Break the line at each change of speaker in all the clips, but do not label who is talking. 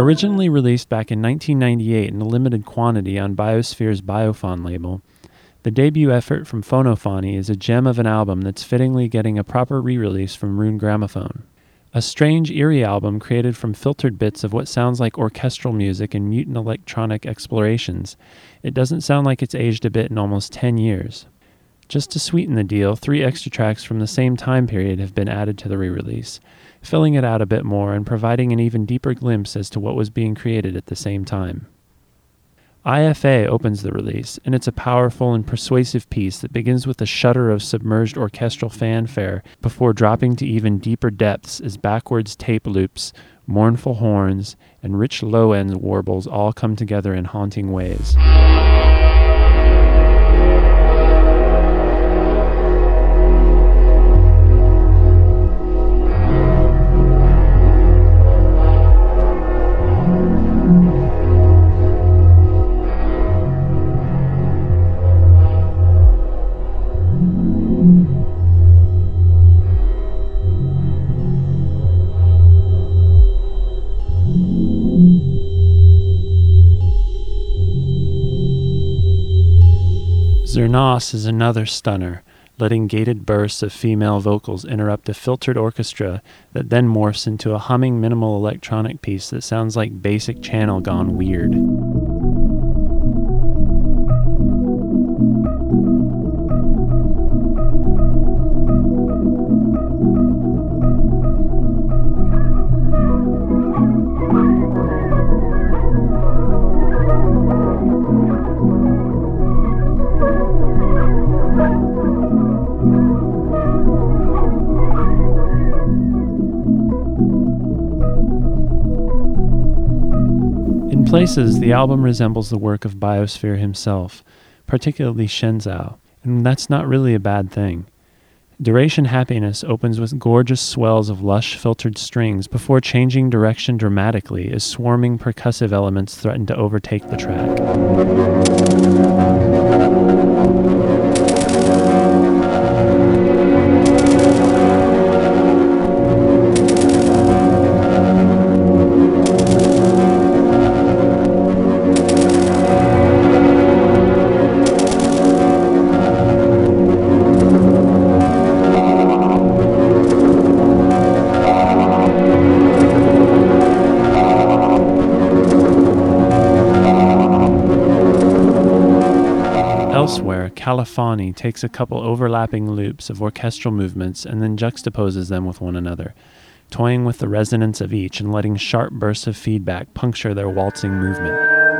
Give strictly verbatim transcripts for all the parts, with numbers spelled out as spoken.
Originally released back in nineteen ninety-eight in a limited quantity on Biosphere's Biophon label, the debut effort from Phonophony is a gem of an album that's fittingly getting a proper re-release from Rune Gramophone. A strange, eerie album created from filtered bits of what sounds like orchestral music and mutant electronic explorations, it doesn't sound like it's aged a bit in almost ten years. Just to sweeten the deal, three extra tracks from the same time period have been added to the re-release, filling it out a bit more and providing an even deeper glimpse as to what was being created at the same time. I F A opens the release, and it's a powerful and persuasive piece that begins with a shudder of submerged orchestral fanfare before dropping to even deeper depths as backwards tape loops, mournful horns, and rich low-end warbles all come together in haunting ways. Zernos is another stunner, letting gated bursts of female vocals interrupt a filtered orchestra that then morphs into a humming minimal electronic piece that sounds like basic channel gone weird. In places, the album resembles the work of Biosphere himself, particularly Shenzhou, and that's not really a bad thing. Duration Happiness opens with gorgeous swells of lush filtered strings before changing direction dramatically as swarming percussive elements threaten to overtake the track. Elsewhere, Caliphony takes a couple overlapping loops of orchestral movements and then juxtaposes them with one another, toying with the resonance of each and letting sharp bursts of feedback puncture their waltzing movement.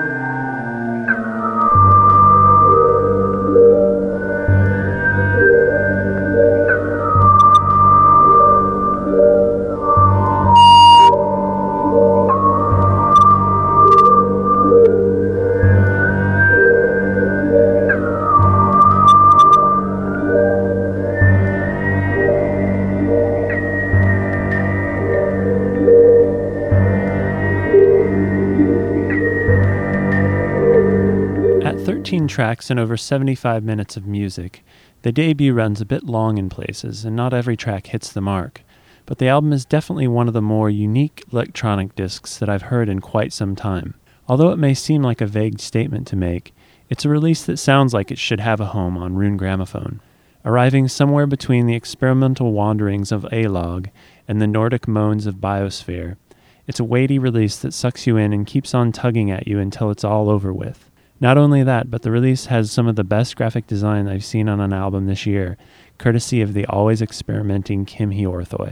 thirteen tracks and over seventy-five minutes of music, the debut runs a bit long in places, and not every track hits the mark, but the album is definitely one of the more unique electronic discs that I've heard in quite some time. Although it may seem like a vague statement to make, it's a release that sounds like it should have a home on Rune Gramophone. Arriving somewhere between the experimental wanderings of A-Log and the Nordic moans of Biosphere, it's a weighty release that sucks you in and keeps on tugging at you until it's all over with. Not only that, but the release has some of the best graphic design I've seen on an album this year, courtesy of the always experimenting Kim Hiorthoi.